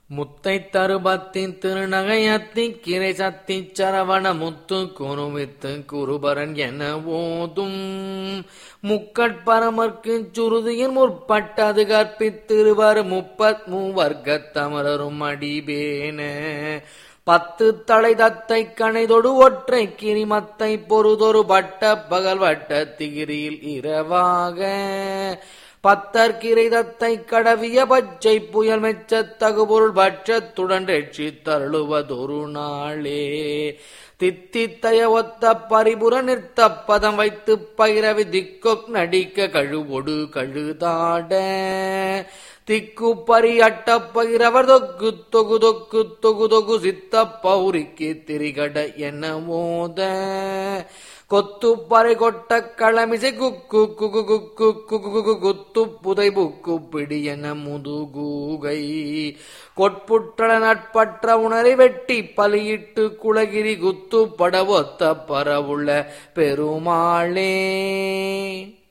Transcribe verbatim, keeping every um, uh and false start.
முத்தை தருபத்தின் திருநகையத்தி கிரை சத்தி சரவண முத்து குருவித்து குருபரன் என ஓதும் முக்கட்பரமர்க்கு சுருதியின் முற்பட்டது கற்பித்திருவர் முப்பத் மூவர்க்கத் தமரரும் அடிபேன பத்து தலை தத்தை கணைதொடு ஒற்றை கிரிமத்தை பொறுதொரு பட்ட பகல் வட்ட திகிரியில் இரவாக பத்தற்கிரை தத்தை கடவிய பச்சை புயல் மெச்சத் தகுபொருள் பட்சத்துடன் ரட்சி தருளுவதொரு நாளே தித்தித்தய ஒத்த பரிபுற நிறுத்த பதம் வைத்து பைரவி திக்கொக் நடிக்க கழுவொடு கழுதாட திக்கு பரி அட்ட பகிரவர் தொக்கு தொகு தொக்கு தொகு தொகு சித்த பௌரிக்கு திரிகட என மோத கொத்து பறை கொட்ட களமிசை குக்கு குகு குக்கு குகு குத்து புதை புக்கு பிடி என முதுகூகை கொட்புற்றட நட்பற்ற உணரை வெட்டி பலியிட்டு குலகிரி குத்து படவொத்த பரவுள்ள பெருமாளே.